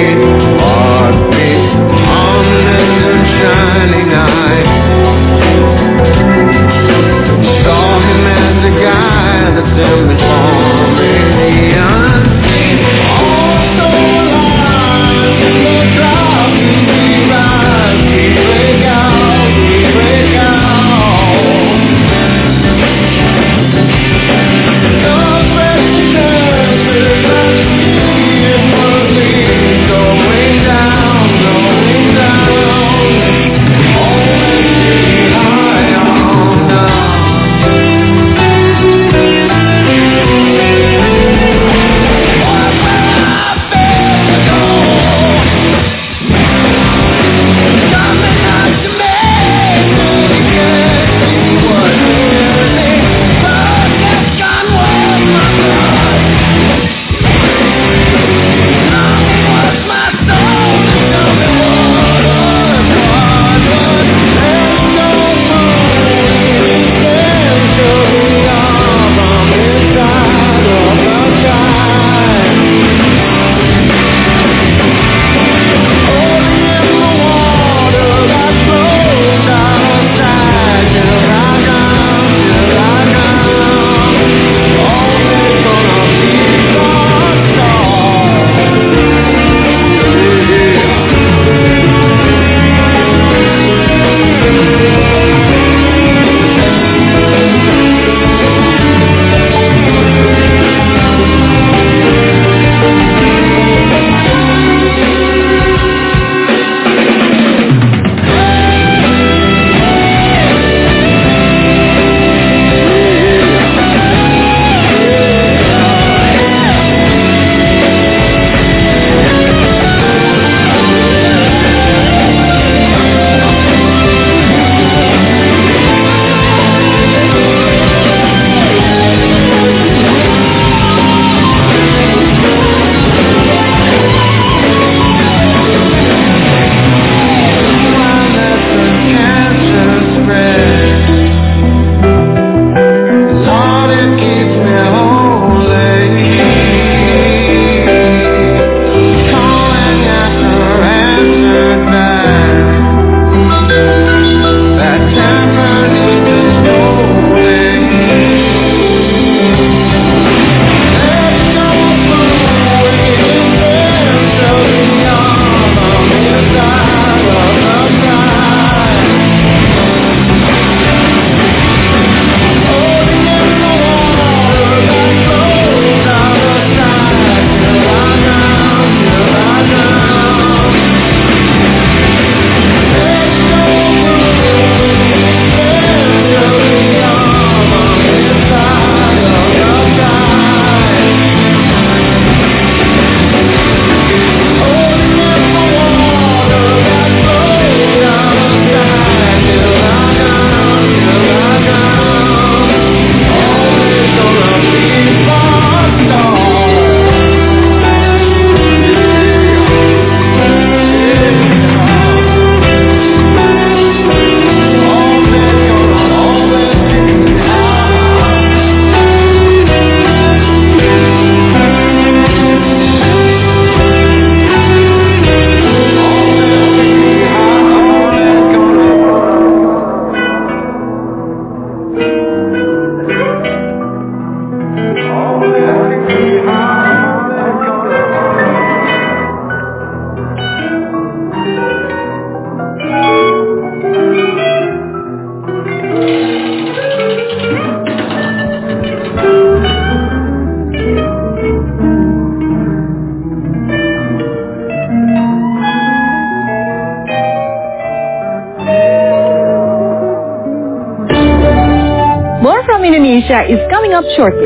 Indonesia is coming up shortly.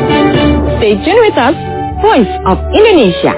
Stay tuned with us, Voice of Indonesia.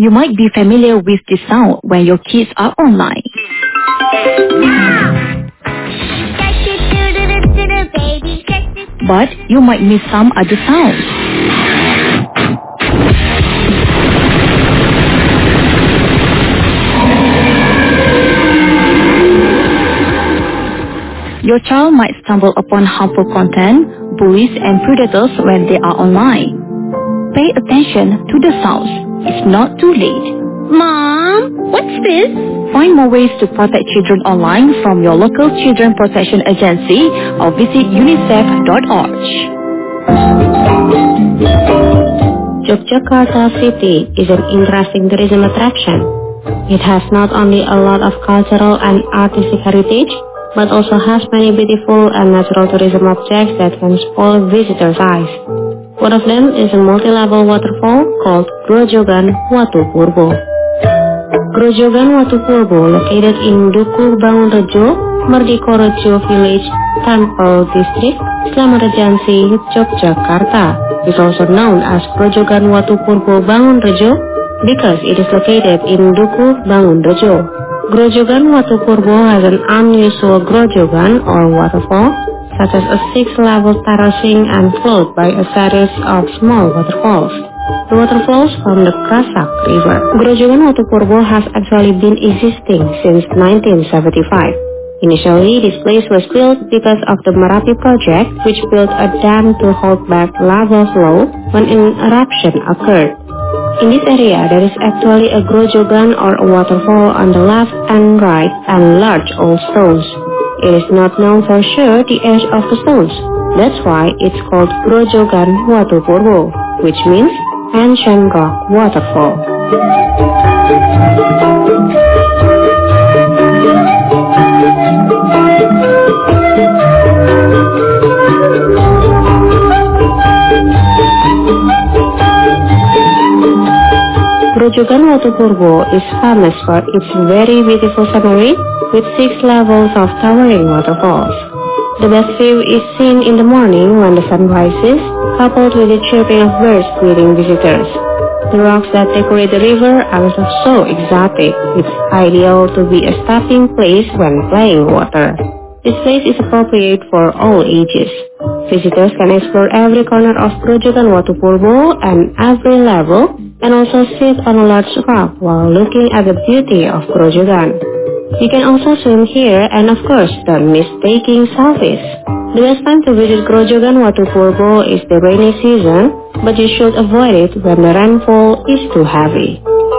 You might be familiar with this sound when your kids are online. But you might miss some other sounds. Your child might stumble upon harmful content, bullies and predators when they are online. Pay attention to the sounds. It's not too late. Mom, what's this? Find more ways to protect children online from your local children protection agency or visit unicef.org. Yogyakarta City is an interesting tourism attraction. It has not only a lot of cultural and artistic heritage, but also has many beautiful and natural tourism objects that can spoil visitors' eyes. One of them is a multi-level waterfall called Grojogan Watu Purbo. Grojogan Watu Purbo, located in Duku Bangunrejo, Merdeka Village, Temple District, Slamet Regency, Yogyakarta, is also known as Grojogan Watu Purbo Bangunrejo because it is located in Duku Bangunrejo. Grojogan Watu Purbo has an unusual grojogan or waterfall, such as a 6-level terracing and flowed by a series of small waterfalls. The waterfalls from the Krasak River. Grojogan Watu Purbo has actually been existing since 1975. Initially, this place was built because of the Merapi project, which built a dam to hold back lava flow when an eruption occurred. In this area, there is actually a grojogan or a waterfall on the left and right and large old stones. It is not known for sure the age of the stones. That's why it's called Grojogan Watu Purbo, which means ancient rock waterfall. Grojogan Watu Purbo is famous for its very beautiful scenery with 6 levels of towering waterfalls. The best view is seen in the morning when the sun rises, coupled with the chirping of birds greeting visitors. The rocks that decorate the river are so exotic, it's ideal to be a stopping place when playing water. This place is appropriate for all ages. Visitors can explore every corner of Grojogan Watu Purbo and every level, and also sit on a large rock while looking at the beauty of Grojogan. You can also swim here and of course don't miss taking selfies. The best time to visit Grojogan Watu Purbo is the rainy season, but you should avoid it when the rainfall is too heavy.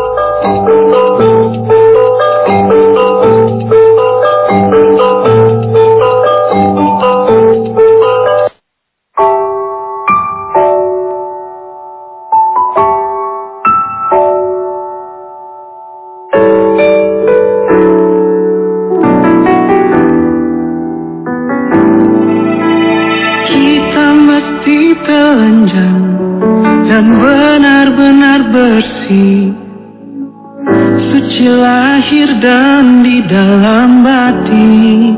Dan benar-benar bersih, suci lahir dan di dalam batin.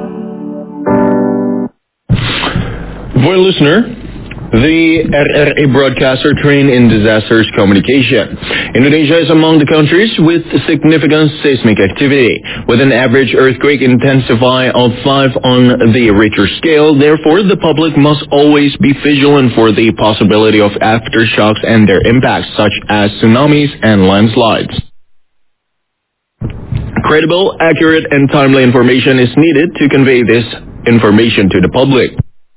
For listener, the RRA broadcaster trained in disasters communication. Indonesia is among the countries with significant seismic activity, with an average earthquake intensity of 5 on the Richter scale. Therefore, the public must always be vigilant for the possibility of aftershocks and their impacts, such as tsunamis and landslides. Credible, accurate, and timely information is needed to convey this information to the public.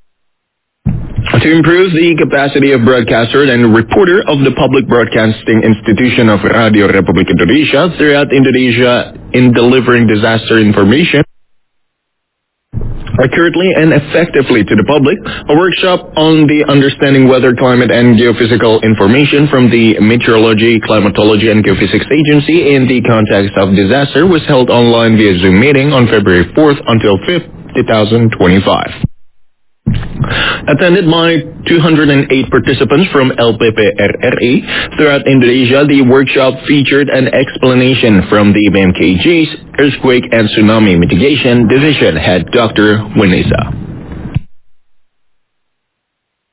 To improve the capacity of broadcaster and reporter of the public broadcasting institution of Radio Republik Indonesia throughout Indonesia in delivering disaster information accurately and effectively to the public, a workshop on the understanding weather, climate, and geophysical information from the Meteorology, Climatology, and Geophysics Agency in the context of disaster was held online via Zoom meeting on February 4th until 5th, 2025. Attended by 208 participants from LPP-RRI throughout Indonesia, the workshop featured an explanation from the BMKG's Earthquake and Tsunami Mitigation Division head Dr. Winesa.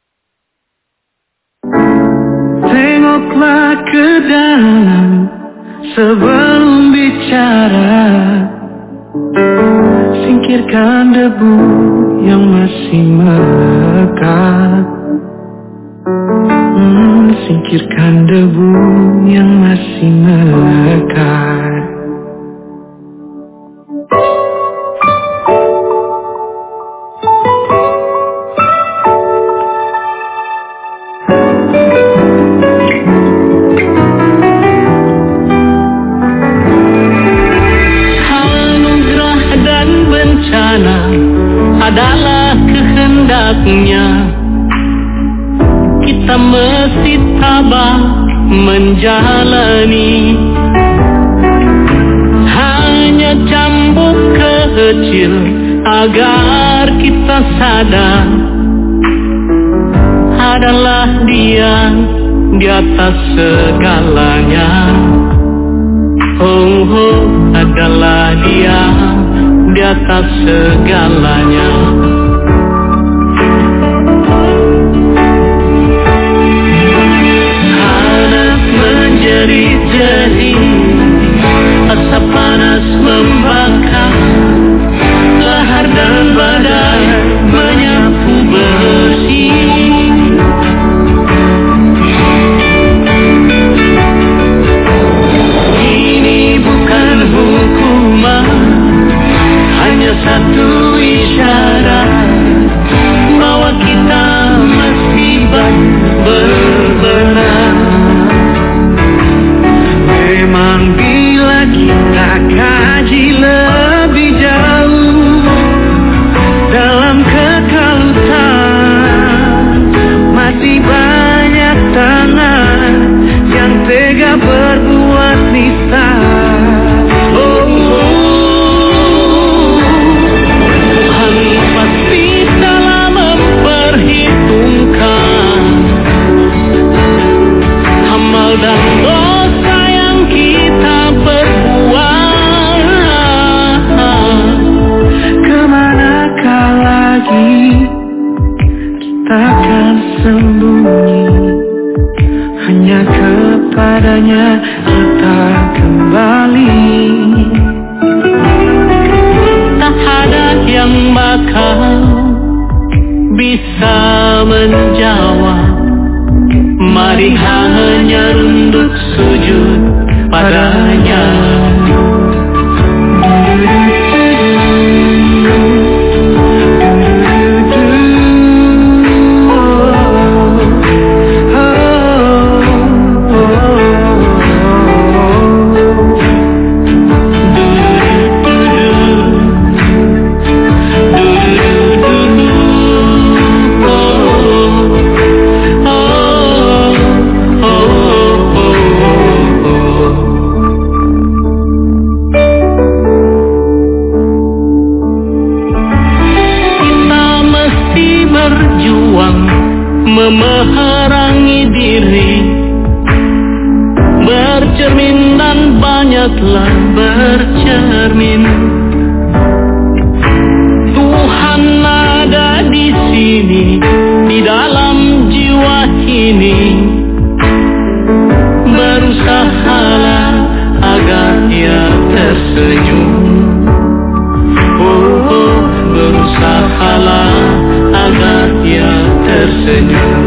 Tengoklah ke dalam Sebelum bicara, singkirkan debu yang masih melekat. Singkirkan debu yang masih melekat. Anugerah dan bencana adalah kehendaknya. Kita mesti tabah menjalani. Hanya cambuk kecil agar kita sadar adalah Dia di atas segalanya. Oh, oh, adalah Dia di atas segalanya. Jeri-jeri, asap panas membakar, lahar dan badai menyapu bersih. Ini bukan hukuman, hanya satu isyarat bahwa kita masih berbenah. Memang bila kita kaji lebih jauh dalam kekalutan, masih banyak tangan yang tega berbuat nista. Tuhan pasti telah memperhitungkan amal dan dosa yang kita berbuat. Kemanakah lagi kita akan sembunyi? Hanya kepadanya kita kembali. Tak ada yang bakal bisa menjawab. Mari hanya runduk sujud padanya. Memerangi diri, bercermin dan banyaklah bercermin. Tuhan ada di sini, di dalam jiwa ini. Berusahalah agar Dia tersenyum. Oh, oh, berusahalah agar Dia tersenyum.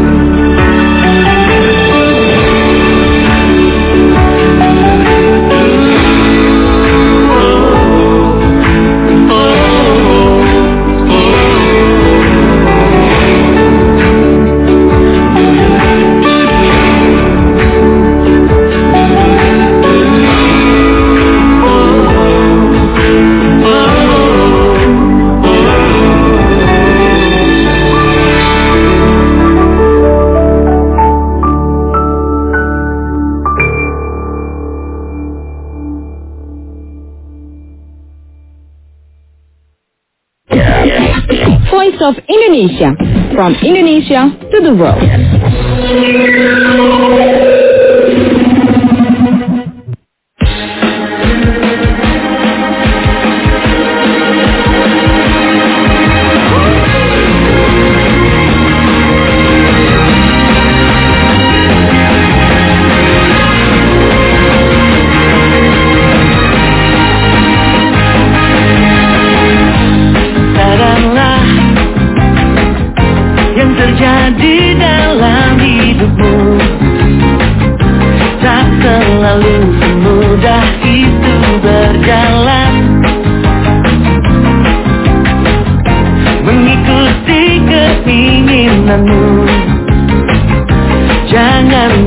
Voice of Indonesia, from Indonesia to the world.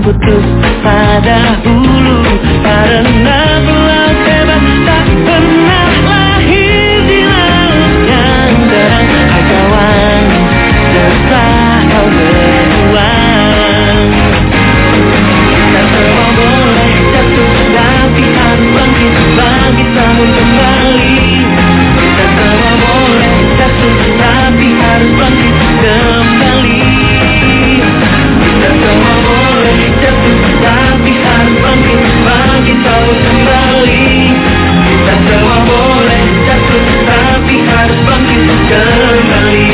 putus pada hulu, karena pulau hebat tak pernah lahir di laut yang terang. Hai kawan, setelah kau berjuang, kita semua boleh jatuh, tapi harus bangkit, bangkit bangun kembali. Kita semua boleh jatuh, tapi harus bangkit kembali. Kita semua boleh jatuh, tapi harus bangkit, bangkit bangun kembali. Kita semua boleh jatuh, tapi harus bangkit kembali.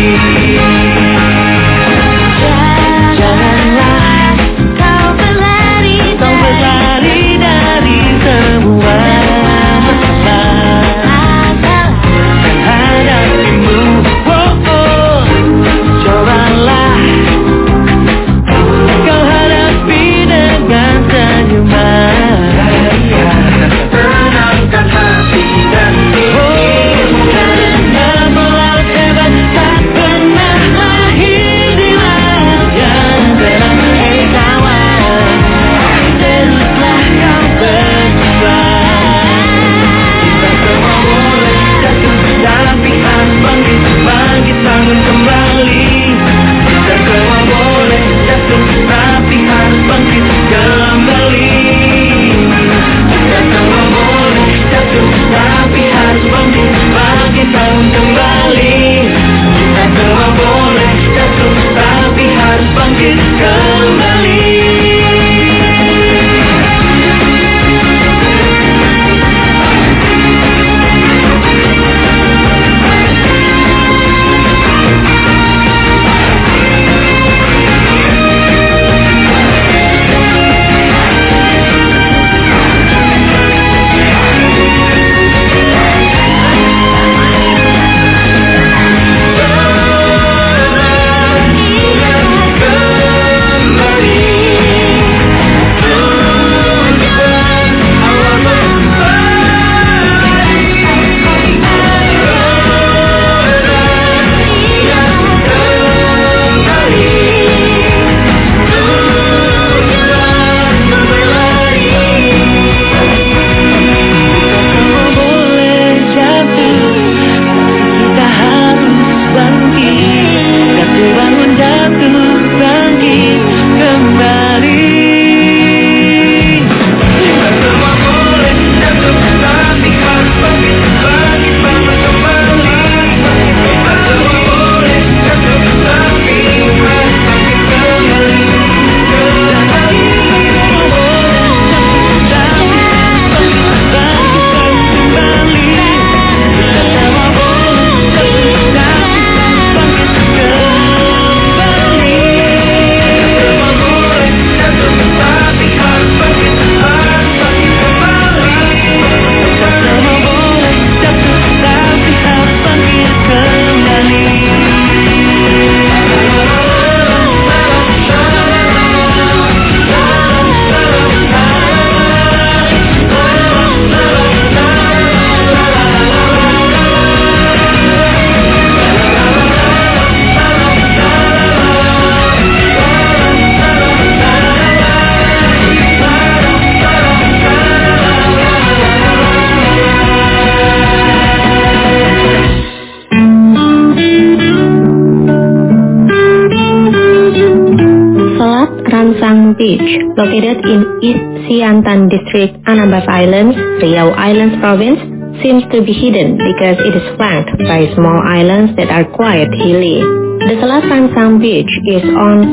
Janganlah kau berlari dari semua masalah yang hadapimu. Cobalah kau hadapi dengan senyuman. Tenangkan hati dan dirimu, karena pelaut hebat tak pernah lahir di laut yang terang. Hei kawan, teruslah kau berjuang. Kita semua boleh jatuh, tapi harus bangkit, bangkit bangun kembali. Kita semua boleh jatuh, tapi harus bangkit kembali. Kita semua boleh jatuh, tapi harus bangkit, bangkit bangun kembali. Kita semua boleh jatuh, tapi harus bangkit kembali. Beach, located in East Siantan District, Anambas Islands, Riau Islands Province, seems to be hidden because it is flanked by small islands that are quite hilly. The Selat Rangsang Beach is on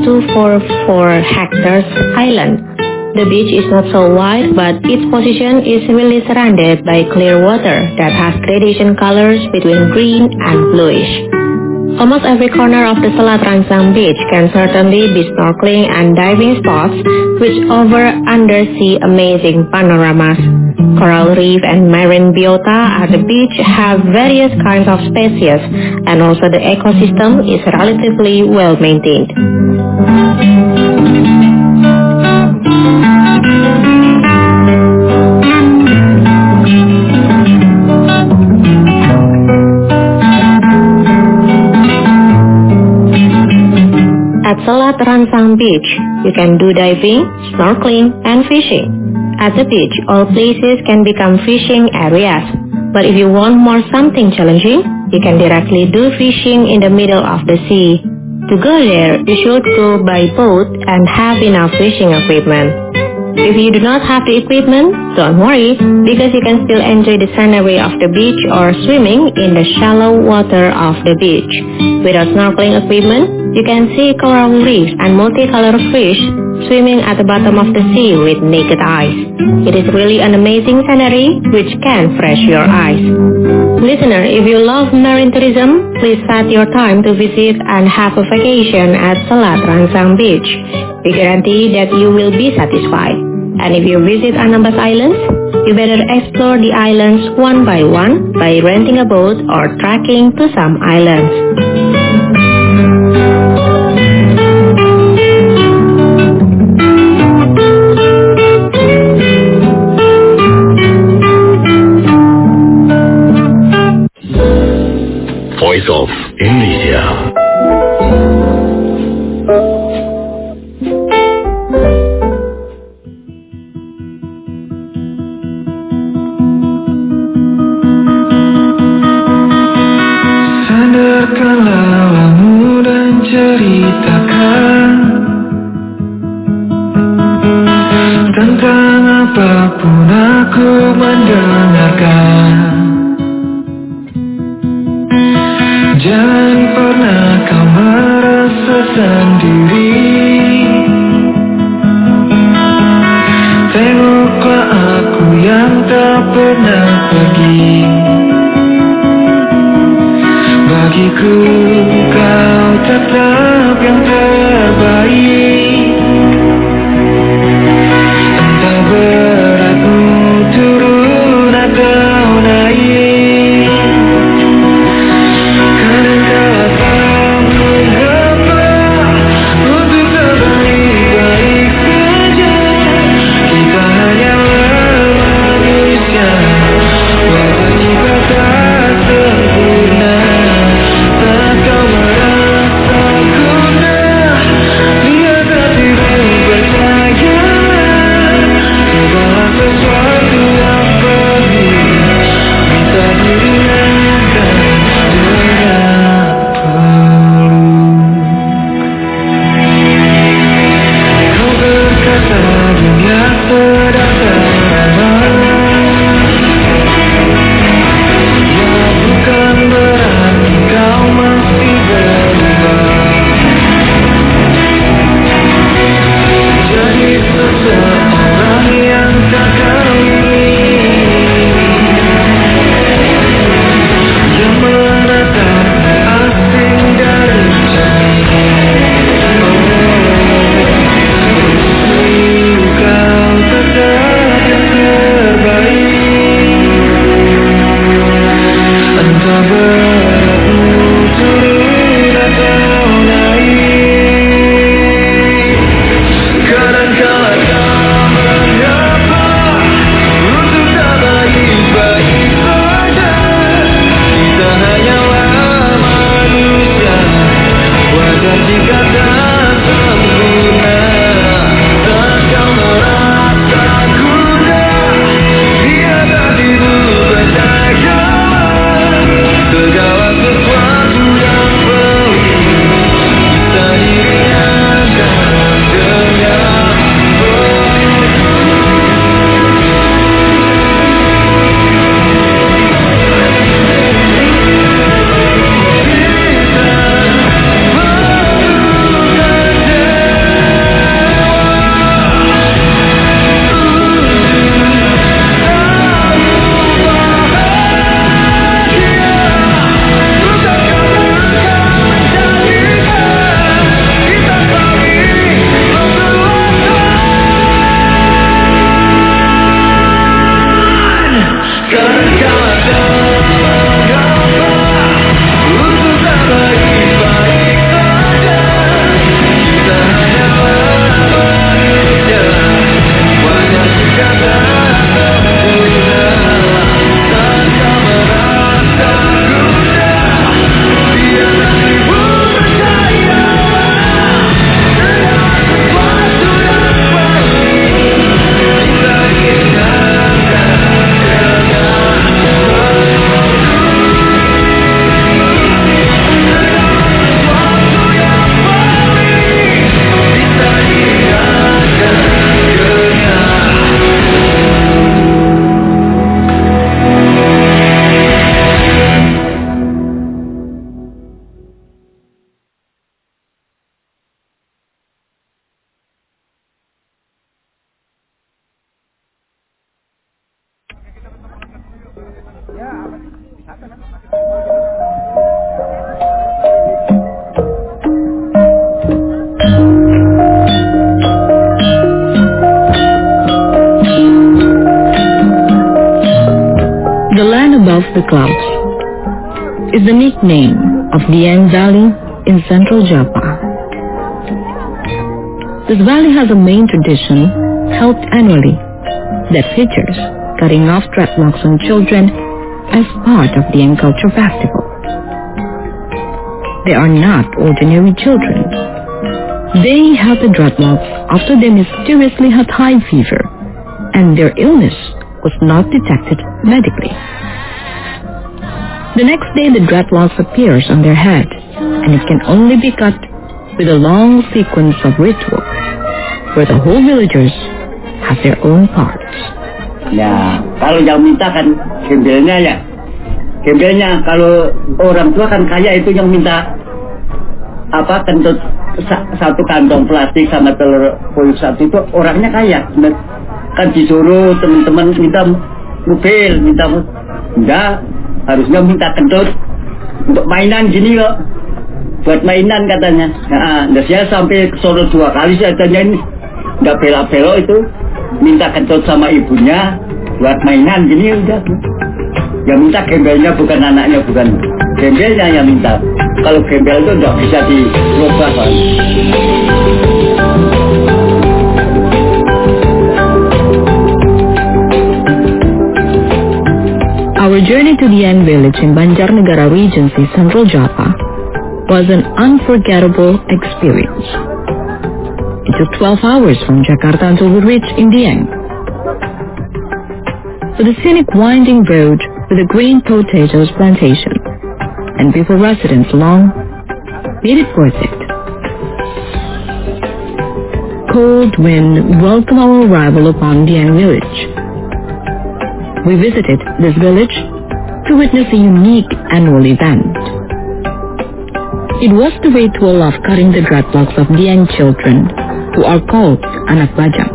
244 hectares island. The beach is not so wide, but its position is really surrounded by clear water that has gradation colors between green and bluish. Almost every corner of the Selat Rangsang Beach can certainly be snorkeling and diving spots, which offer undersea amazing panoramas. Coral reef and marine biota at the beach have various kinds of species, and also the ecosystem is relatively well maintained. At Selat Selat Ransang Beach, you can do diving, snorkeling, and fishing. At the beach, all places can become fishing areas. But if you want more something challenging, you can directly do fishing in the middle of the sea. To go there, you should go by boat and have enough fishing equipment. If you do not have the equipment, don't worry, because you can still enjoy the scenery of the beach or swimming in the shallow water of the beach. Without snorkeling equipment, you can see coral reefs and multicolored fish swimming at the bottom of the sea with naked eyes. It is really an amazing scenery which can refresh your eyes. Listener, if you love marine tourism, please set your time to visit and have a vacation at Selat Ransang Beach. We guarantee that you will be satisfied. And if you visit Anambas Islands, you better explore the islands one by one by renting a boat or trekking to some islands. Voice of Indonesia. Apapun aku mendengarkan, jangan pernah kau merasa sendiri. Tengoklah aku yang tak pernah pergi. Bagiku kau tetap yang terbaik. Beratmu turun atau naik, kadang kala tak mengapa untuk terbaik saja. Kita hanyalah manusia, wajah kita tak sempurna. Tak kau merasa guna. The land above the clouds is the nickname of Dieng Valley in central Java. This valley has a main tradition held annually that features cutting off dreadlocks on children as part of the Dieng Culture Festival. They are not ordinary children. They have the dreadlocks after they mysteriously had high fever and their illness was not detected medically. The next day the dreadlocks appears on their head and it can only be cut with a long sequence of ritual where the whole villagers have their own parts. Ya, kalau yang minta kan gembelnya ya. Gembelnya kalau orang tua kan kaya itu yang minta kentut satu kantong plastik sama telur puyuh satu itu orangnya kaya. Kan disuruh teman-teman minta mobil, enggak, harusnya minta kentut untuk mainan gini kok, buat mainan katanya. Nah, saya sampai ke Solo 2 kali saya tanya ini, enggak belok-belok itu, minta kentut sama ibunya buat mainan gini udah. Yang minta gembelnya bukan anaknya, bukan gembelnya yang minta. Kalau gembel itu enggak bisa dirubah Pak. Our journey to Dieng village in Banjarnegara Regency, Central Java, was an unforgettable experience. It took 12 hours from Jakarta until we reached in Dieng. With a scenic winding road with a green potatoes plantation and beautiful residents along, made it worth it. Cold wind welcomed our arrival upon Dieng village. We visited this village to witness a unique annual event. It was the ritual of cutting the dreadlocks of Dieng children, who are called anak bajang.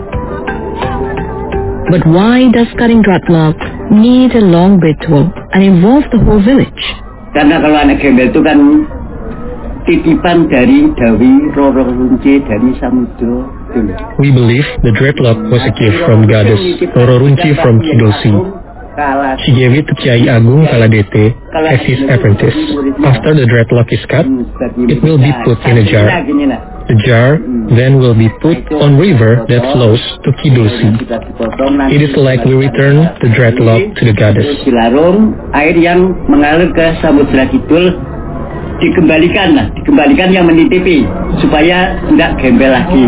But why does cutting dreadlocks need a long ritual and involve the whole village? Karena kalau anak gembel itu kan titipan dari Dawi Roro Runci dari Samudra. We believe the dreadlock was a gift from goddess Roro Runci from Kidul Sea. She gave it to Kiai Agung Kaladete as his apprentice. After the dreadlock is cut, it will be put in a jar. The jar then will be put on river that flows to Kidul Sea. It is like we return the dreadlock to the goddess. Air yang mengalir ke Samudra Kidul dikembalikan yang menitipi supaya tidak gembel lagi.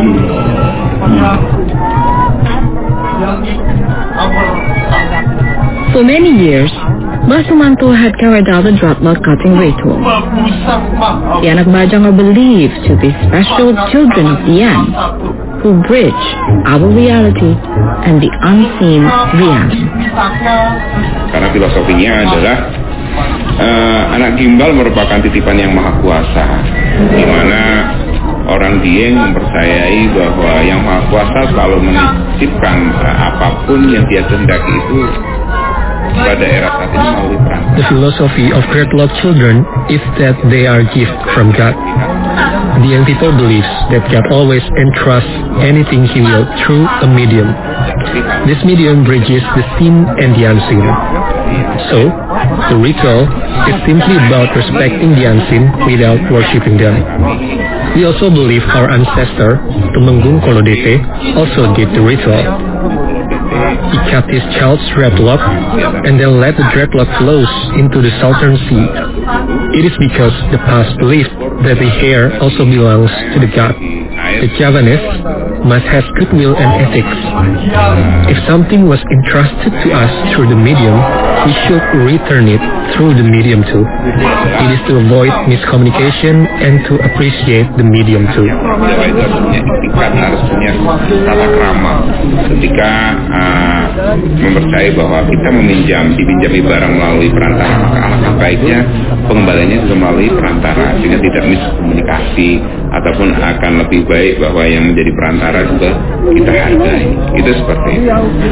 For many years, Mbah Sumanto had carried out the dreadlock cutting ritual. The anak bajang are believed to be special children of Dieng, who bridge our reality and the unseen reality. Karena filosofinya adalah anak gimbal merupakan titipan yang maha kuasa, di mana orang Dieng mempercayai bahwa yang maha kuasa selalu menitipkan apapun yang dia kehendaki itu pada era saat ini melalui perang. The philosophy of dreadlock children is that they are gift from God. Dieng people believes that God always entrusts anything He will through a medium. This medium bridges the seen and the unseen. So, the ritual is simply about respecting the unseen without worshipping them. We also believe our ancestor, Tumenggung Kolodete, also did the ritual. He cut his child's dreadlock and then let the dreadlock flows into the southern sea. It is because the past believed that the hair also belongs to the god. The Javanese must have goodwill and ethics. If something was entrusted to us through the medium, we should return it through the medium too. It is to avoid miscommunication and to appreciate the medium too. Harus punya tata krama ketika mempercayai bahwa kita dipinjami barang melalui perantara, maka alangkah baiknya pengembaliannya juga melalui perantara sehingga tidak miskomunikasi, ataupun akan lebih baik bahwa yang menjadi perantara juga kita hargai. Itu seperti itu.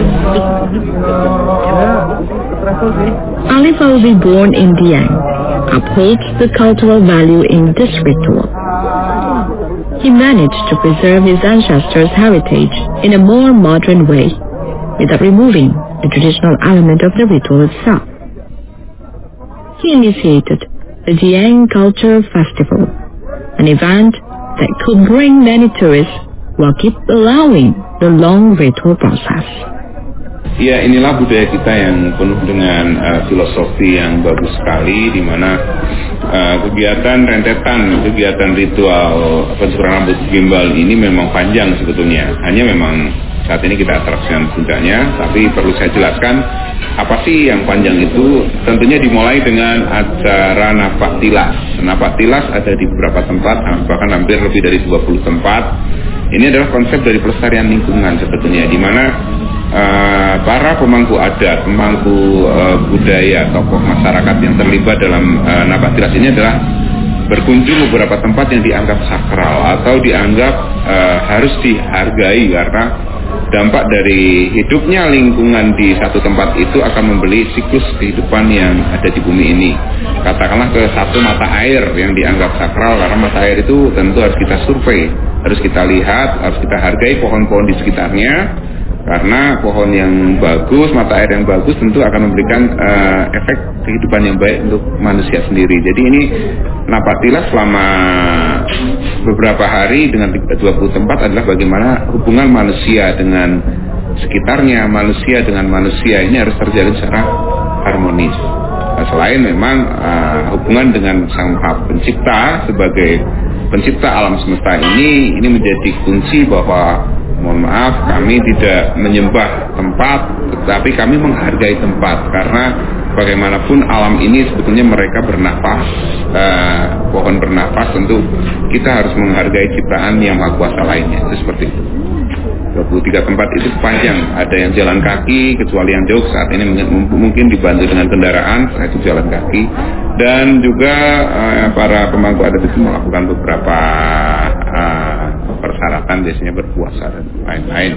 Ali Fauzi, born in Dieng, upholds the cultural value in this ritual. He managed to preserve his ancestors' heritage in a more modern way, without removing the traditional element of the ritual itself. He initiated the Dieng Culture Festival, an event that could bring many tourists while keep allowing the long ritual process. Ya, inilah budaya kita yang penuh dengan filosofi yang bagus sekali, di mana kegiatan rentetan, kegiatan ritual pencukuran rambut gimbal ini memang panjang sebetulnya. Hanya memang saat ini kita atraksikan puncaknya, tapi perlu saya jelaskan apa sih yang panjang itu. Tentunya dimulai dengan acara napak tilas. Napak tilas ada di beberapa tempat, bahkan hampir lebih dari 20 tempat. Ini adalah konsep dari pelestarian lingkungan sebetulnya, di mana para pemangku adat, pemangku budaya, tokoh masyarakat yang terlibat dalam napak tilas ini adalah berkunjung beberapa tempat yang dianggap sakral atau dianggap harus dihargai, karena dampak dari hidupnya lingkungan di satu tempat itu akan membeli siklus kehidupan yang ada di bumi ini. Katakanlah ke satu mata air yang dianggap sakral, karena mata air itu tentu harus kita survei, harus kita lihat, harus kita hargai pohon-pohon di sekitarnya. Karena pohon yang bagus, mata air yang bagus tentu akan memberikan efek kehidupan yang baik untuk manusia sendiri. Jadi ini napak tilas selama beberapa hari dengan 20 tempat adalah bagaimana hubungan manusia dengan sekitarnya, manusia dengan manusia ini harus terjalin secara harmonis. Nah, selain memang hubungan dengan Sang Maha Pencipta sebagai pencipta alam semesta ini menjadi kunci bahwa, mohon maaf, kami tidak menyembah tempat, tetapi kami menghargai tempat, karena bagaimanapun alam ini sebetulnya mereka bernafas, pohon bernafas, tentu kita harus menghargai ciptaan yang maha kuasa lainnya. Itu seperti itu. 23 tempat itu panjang, ada yang jalan kaki, kecuali yang jauh saat ini mungkin dibantu dengan kendaraan, setelah itu jalan kaki, dan juga para pemangku adat itu melakukan beberapa persyaratan, biasanya berpuasa dan lain-lain.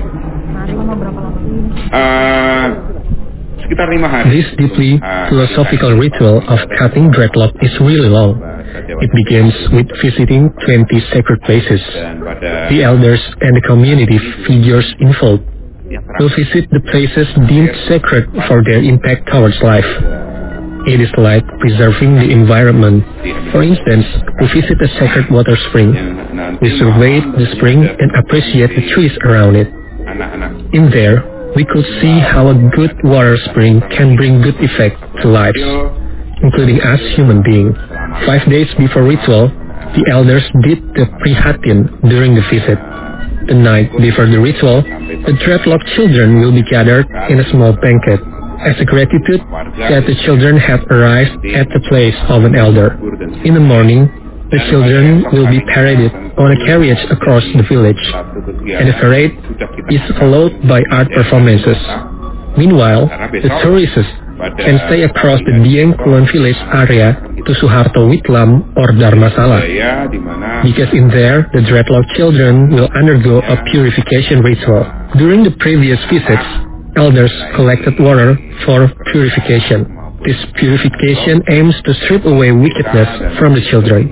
Sekitar 5 hari. This deeply philosophical ritual of cutting dreadlock is really long. It begins with visiting 20 sacred places. The elders and the community figures involved will visit the places deemed sacred for their impact towards life. It is like preserving the environment. For instance, we visit a sacred water spring. We survey the spring and appreciate the trees around it. In there, we could see how a good water spring can bring good effect to lives, including us human beings. 5 days before ritual, the elders did the prihatin during the visit. The night before the ritual, the dreadlocked children will be gathered in a small banquet as a gratitude that the children have arrived at the place of an elder. In the morning, the children will be paraded on a carriage across the village, and the parade is followed by art performances. Meanwhile, the tourists can stay across the Dieng Kulon village area to Suharto Witlam or Dharmasala, because in there the dreadlocked children will undergo a purification ritual. During the previous visits, elders collected water for purification. This purification aims to strip away wickedness from the children.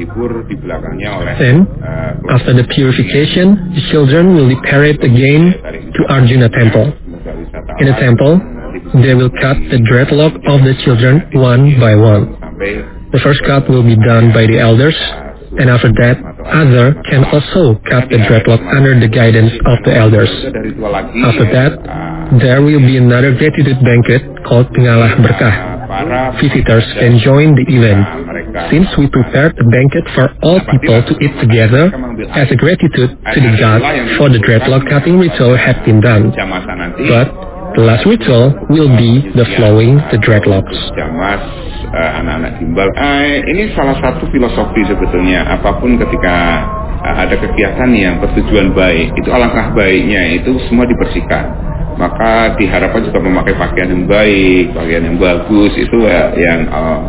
Then, after the purification, the children will be carried again to Arjuna Temple. In the temple, they will cut the dreadlock of the children one by one. The first cut will be done by the elders, and after that, others can also cut the dreadlock under the guidance of the elders. After that, there will be another gratitude banquet called Pengalah Berkah. Visitors can join the event. Since we prepared a banquet for all people to eat together as a gratitude to the gods for the dreadlock cutting ritual had been done. But the last ritual will be the flowing the dreadlocks. Anak-anak gimbal. Ini salah satu filosofi sebetulnya. Apapun ketika ada kegiatan yang bertujuan baik, itu alangkah baiknya itu semua dibersihkan. Maka diharapkan juga memakai pakaian yang baik, pakaian yang bagus, itu yang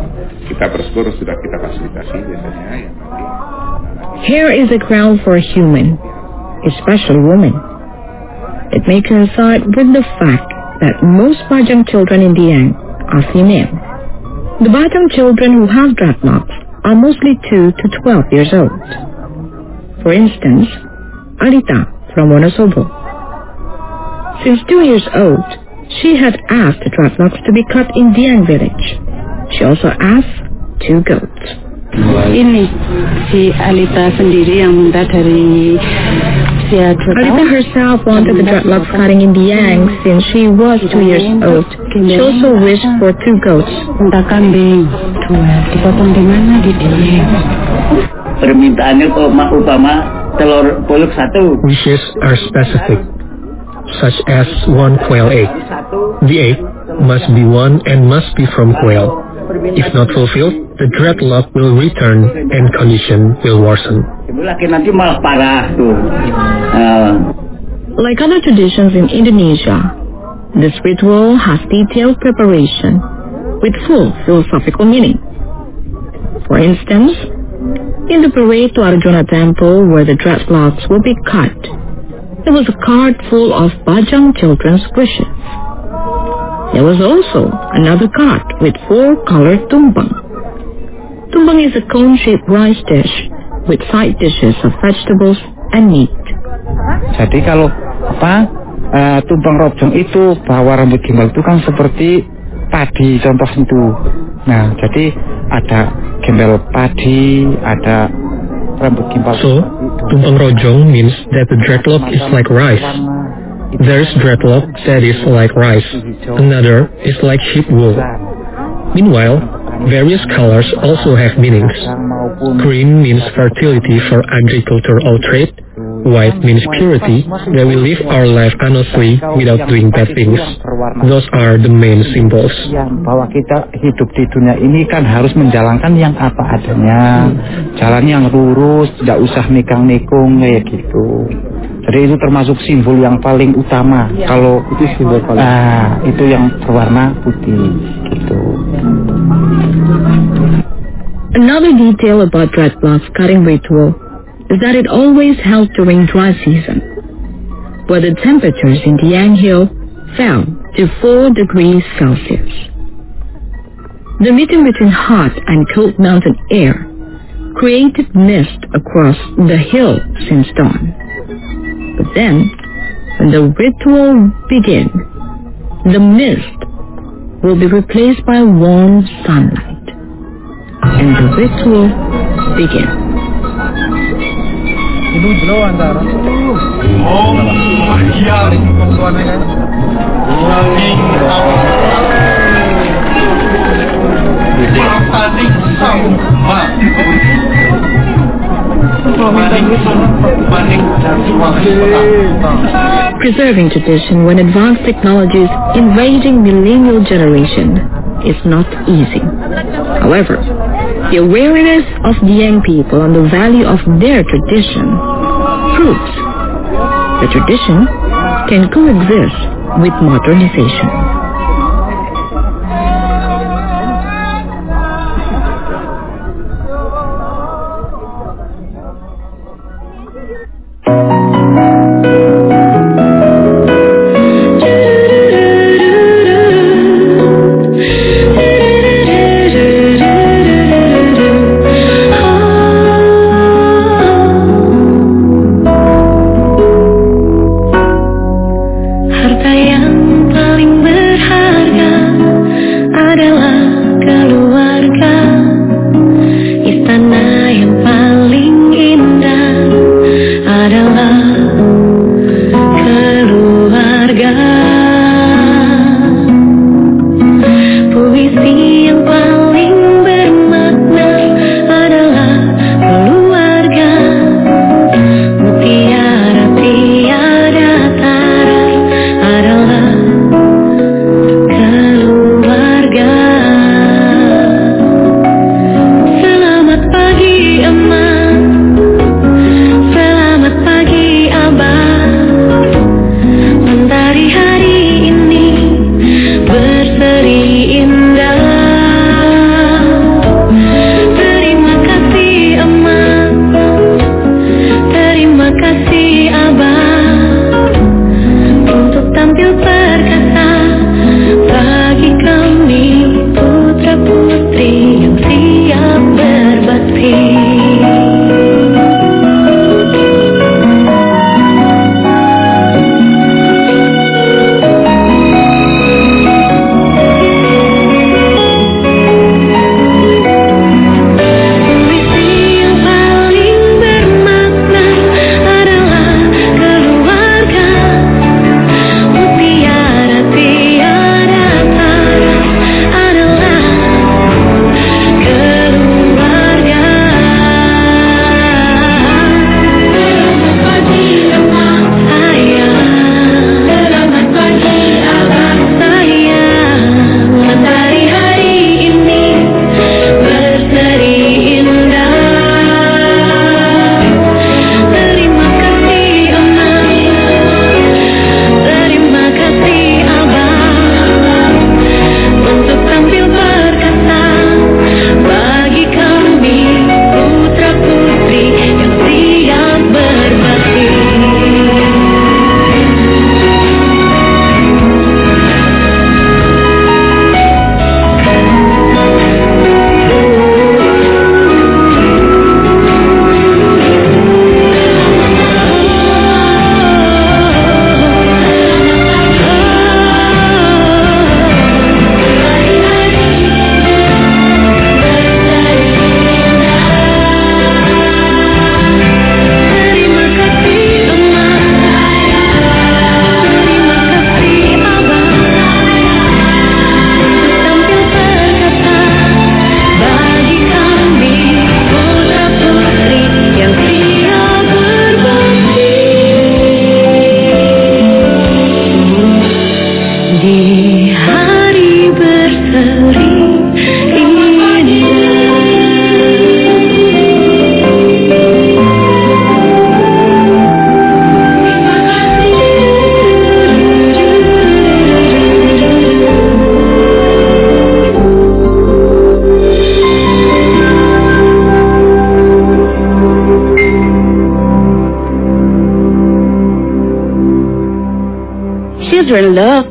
kita bersyukur sudah kita fasilitasi biasanya yang nanti. Hair is a crown for a human, especially women. It may coincide with the fact that most Bajang children in Dieng are female. The Bajang children who have dreadlocks are mostly 2 to 12 years old. For instance, Alita from Wonosobo. Since 2 years old, she had asked the dreadlocks to be cut in Dieng village. She also asked 2 goats. Ini si Alita sendiri yang minta dari Alita herself wanted the dreadlocks cutting in Dieng since she was 2 years old. She also wished for 2 goats. Minta kambing 2, dipotong di mana di Dieng. Permintaannya upama telur puluk 1. Wishes are specific, such as 1 quail egg. The egg must be 1 and must be from quail. If not fulfilled, the dreadlock will return and condition will worsen. Nanti malah parah tuh. Like other traditions in Indonesia, this ritual has detailed preparation with full philosophical meaning. For instance, in the parade to Arjuna Temple where the dreadlocks will be cut, there was a cart full of Bajang children's wishes. There was also another cart with 4 colored tumpeng. Tumpeng is a cone-shaped rice dish with side dishes of vegetables and meat. Jadi kalau tumpeng rojong itu bahwa rambut gimbal itu kan seperti padi contoh itu. Nah, jadi ada gembel padi, ada rambut gimbal. So, tumpeng rojong means that the dreadlock is like rice. There's dreadlock that is like rice. Another is like sheep wool. Meanwhile, various colors also have meanings. Green means fertility for agricultural trade. White means purity, that we live our life honestly without doing bad things. Those are the main symbols. Bahwa kita hidup di dunia ini kan harus menjalankan yang apa adanya, jalan yang lurus, tidak usah nikang-nikung kayak gitu. Jadi itu termasuk simbol yang paling utama. Kalau itu simbol paling itu yang berwarna putih gitu. Another detail about dreadlocks cutting ritual is that it always held during dry season, where the temperatures in Dieng Hill fell to 4 degrees Celsius. The meeting between hot and cold mountain air created mist across the hill since dawn. But then, when the ritual begins, the mist will be replaced by warm sunlight, and the ritual begins. Preserving tradition when advanced technologies invading millennial generation is not easy. However, the awareness of the young people on the value of their tradition proves that tradition can coexist with modernization. Harta yang paling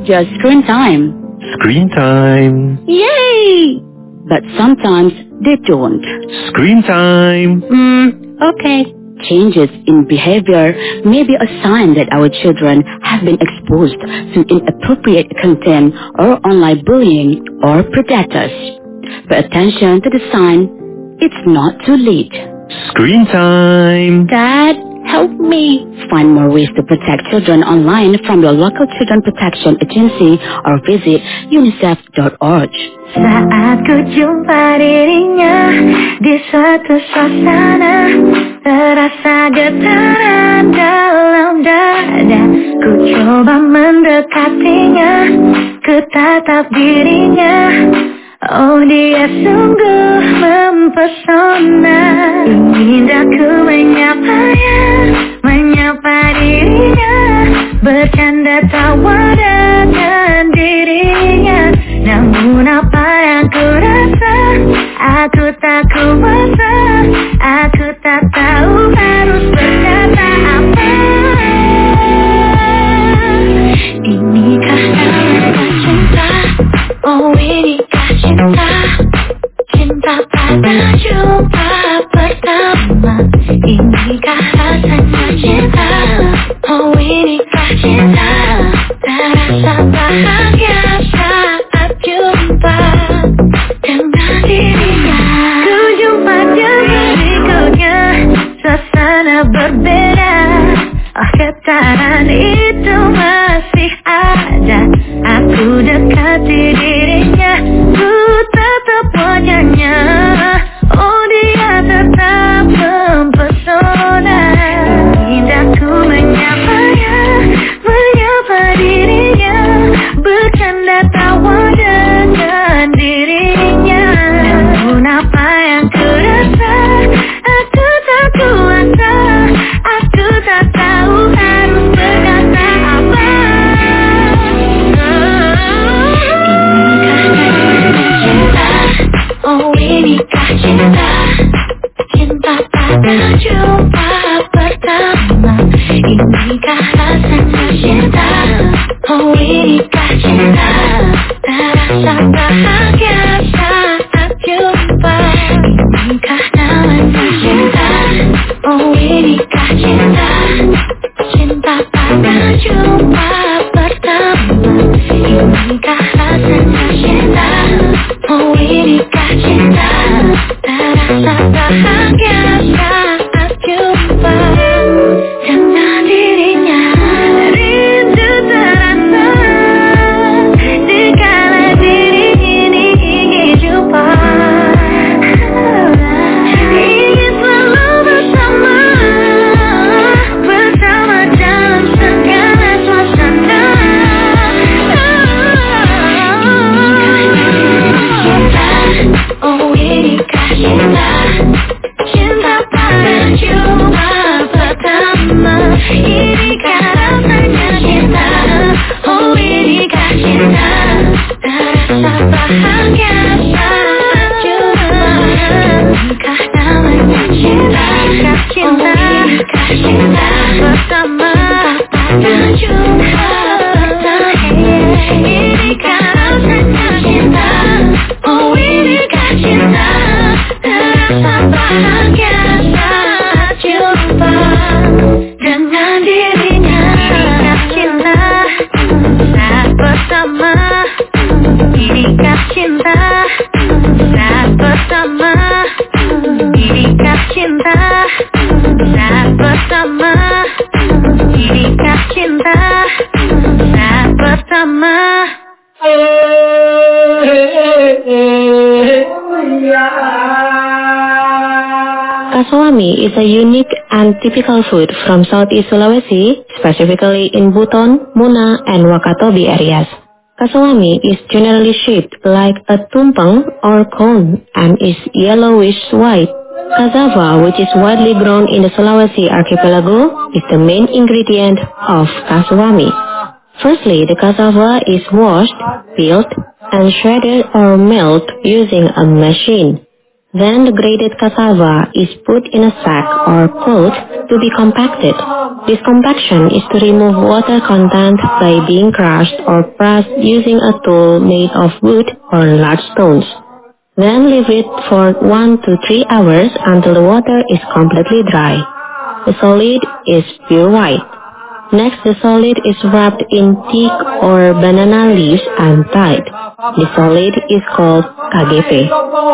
just screen time. Screen time. Yay! But sometimes they don't. Screen time. Okay. Changes in behavior may be a sign that our children have been exposed to inappropriate content or online bullying or predators. Pay attention to the sign. It's not too late. Screen time. Dad, help me. Find more ways to protect children online from your local children protection agency or visit unicef.org. Saat ku jumpa dirinya di suatu suasana, terasa getaran dalam dada. Ku coba mendekatinya, ku tatap dirinya. Oh, dia sungguh mempesona. Ingin aku menyapanya, menyapa dirinya, bercanda tawa dengan dirinya. Namun apa yang ku rasa, aku tak kuasa, aku tak tahu harus berkata apa. Inikah namanya cinta? Oh, inikah cinta? Cinta pada jumpa pertama. Inikah rasanya cinta? Oh, inikah cinta? Terasa bahagia saat jumpa dengan dirinya. Ku jumpa dia berikutnya, suasana berbeda. Oh, getaran itu masih ada. Aku dekati dirinya, ku tatap wajahnya. Oh, dia tetap mempesona. Ingin aku menyapanya, menyapa dirinya, bercanda tawa dengan dirinya. Namun apa yang ku rasa, aku tak kuasa, aku tak tahu harus berkata apa. Inikah cinta? Cinta pada jumpa pertama. Inikah rasanya cinta? Oh, inikah cinta? Terasa bahagia saat jumpa. Inikah namanya cinta? Oh, inikah cinta? Cinta pada jumpa pertama. Inikah rasanya cinta? Oh, inikah cinta? Terasa bahagia saat jumpa dengan dirinya. Rindu terasa dikala diri ini ingin jumpa. Ingin selalu bersama, bersama dalam segala suasana. Oh, inikah cinta? Cinta pada jumpa pertama. Inikah rasanya cinta? Oh, inikah cinta? Terasa bahagia saat jumpa. Inikah namanya cinta? Oh, inikah cinta? Pertama pada jumpa pertama. Inikah rasanya cinta? Oh, inikah cinta? Terasa bahagia saat jumpa dengan dirinya. Inikah cinta? Saat bersama. Inikah cinta? Saat bersama. Inikah cinta? Saat bersama. Inikah cinta? Saat bersama. Kasawami is a unique and typical food from Southeast Sulawesi, specifically in Buton, Muna, and Wakatobi areas. Kasawami is generally shaped like a tumpeng or cone and is yellowish-white. Cassava, which is widely grown in the Sulawesi archipelago, is the main ingredient of kasawami. Firstly, the cassava is washed, peeled, and shredded or milled using a machine. Then the grated cassava is put in a sack or cloth to be compacted. This compaction is to remove water content by being crushed or pressed using a tool made of wood or large stones. Then leave it for 1 to 3 hours until the water is completely dry. The solid is pure white. Next, the solid is wrapped in teak or banana leaves and tied. The solid is called KGP.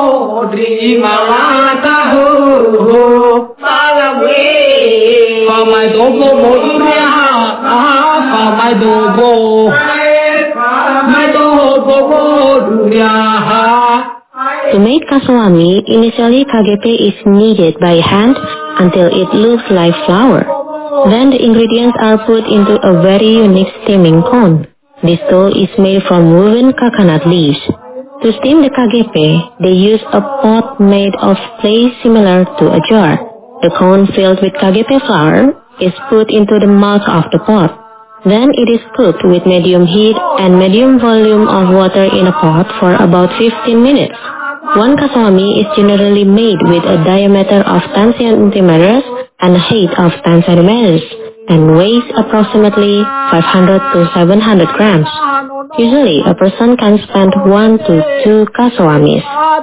To make kaswami, initially KGP is kneaded by hand until it looks like flour. Then the ingredients are put into a very unique steaming cone. This dough is made from woven coconut leaves. To steam the KGP, they use a pot made of clay similar to a jar. The cone filled with KGP flour is put into the mouth of the pot. Then it is cooked with medium heat and medium volume of water in a pot for about 15 minutes. One kaswami is generally made with a diameter of 10 centimeters and a height of 10 centimeters and weighs approximately 500 to 700 grams. Usually, a person can spend 1 to 2 kaswamis.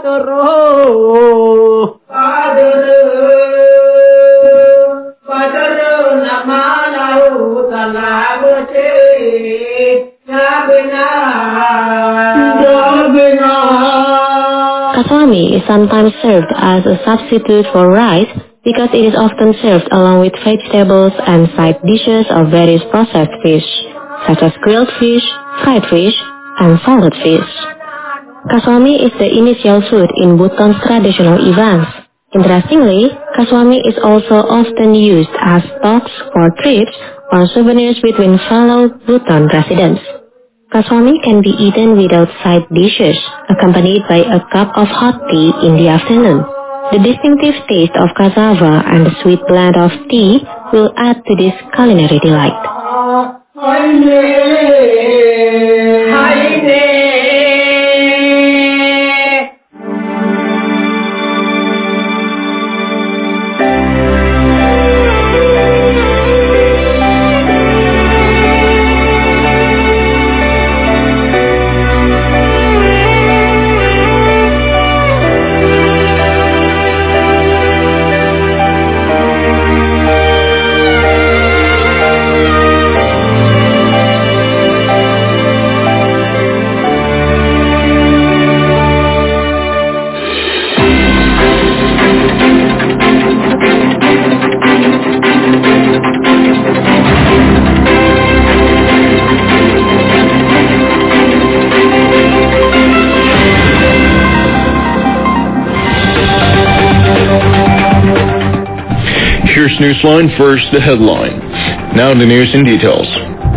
Kaswami is sometimes served as a substitute for rice because it is often served along with vegetables and side dishes of various processed fish, such as grilled fish, fried fish, and salted fish. Kaswami is the initial food in Bhutan's traditional events. Interestingly, kaswami is also often used as stocks for trips or souvenirs between fellow Bhutan residents. Kaswami can be eaten without side dishes, accompanied by a cup of hot tea in the afternoon. The distinctive taste of cassava and the sweet blend of tea will add to this culinary delight. Here's Newsline. First, the headline. Now the news in details.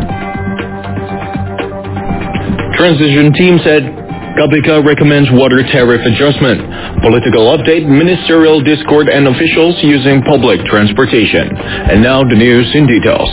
Transition team said KPK recommends water tariff adjustment. Political update, ministerial discord and officials using public transportation. And now the news in details.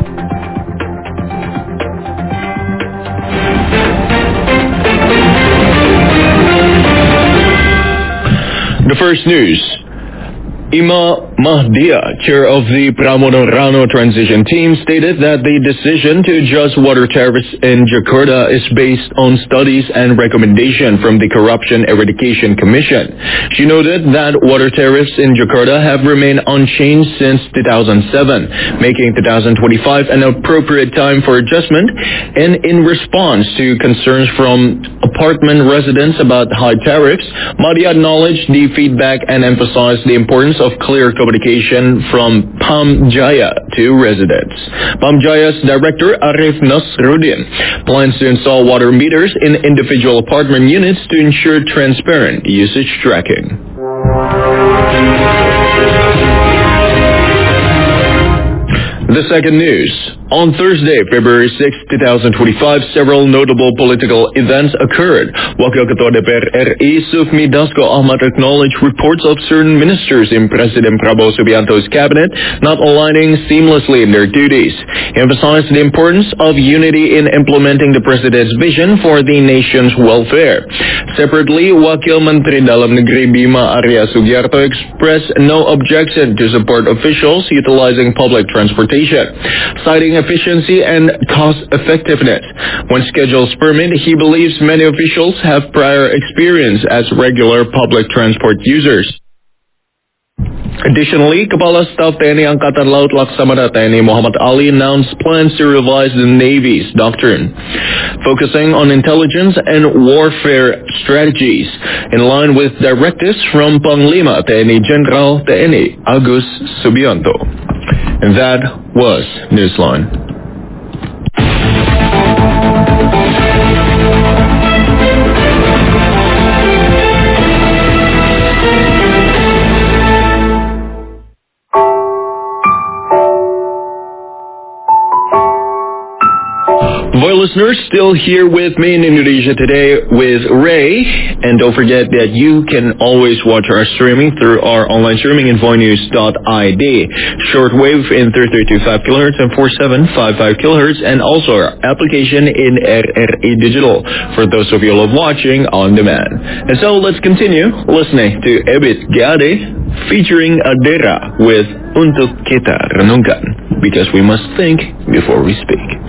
The first news. Ima Mahdia, chair of the Pramono Rano transition team, stated that the decision to adjust water tariffs in Jakarta is based on studies and recommendation from the Corruption Eradication Commission. She noted that water tariffs in Jakarta have remained unchanged since 2007, making 2025 an appropriate time for adjustment, and in response to concerns from apartment residents about high tariffs, Mahdia acknowledged the feedback and emphasized the importance of clear communication from Pam Jaya to residents. Pam Jaya's director Arif Nasruddin plans to install water meters in individual apartment units to ensure transparent usage tracking. The second news. On Thursday, February 6, 2025, several notable political events occurred. Wakil Ketua DPR RI Sufmi Dasko Ahmad acknowledged reports of certain ministers in President Prabowo Subianto's cabinet not aligning seamlessly in their duties. He emphasized the importance of unity in implementing the President's vision for the nation's welfare. Separately, Wakil Menteri Dalam Negeri Bima Arya Sugiarto expressed no objection to support officials utilizing public transportation, citing efficiency and cost effectiveness. When schedules permit, he believes many officials have prior experience as regular public transport users. Additionally, Kepala Staf TNI Angkatan Laut Laksamana TNI Muhammad Ali announced plans to revise the Navy's doctrine, focusing on intelligence and warfare strategies, in line with directives from Panglima TNI Jenderal TNI Agus Subianto. And that was Newsline. Voice listeners, still here with me in Indonesia today with Ray. And don't forget that you can always watch our streaming through our online streaming in voinews.id. Shortwave in 3325 kHz and 4755 kHz, and also our application in RRI Digital for those of you who love watching on demand. And so let's continue listening to Ebit Gade featuring Adera with Untuk Kita Renungkan, because we must think before we speak.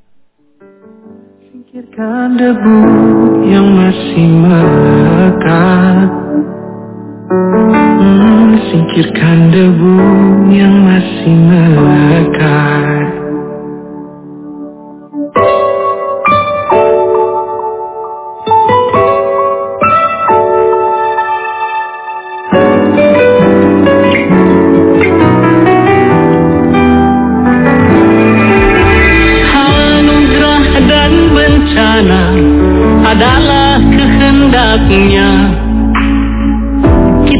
Singkirkan debu yang masih melekat. Singkirkan debu yang masih melekat. Adalah kehendaknya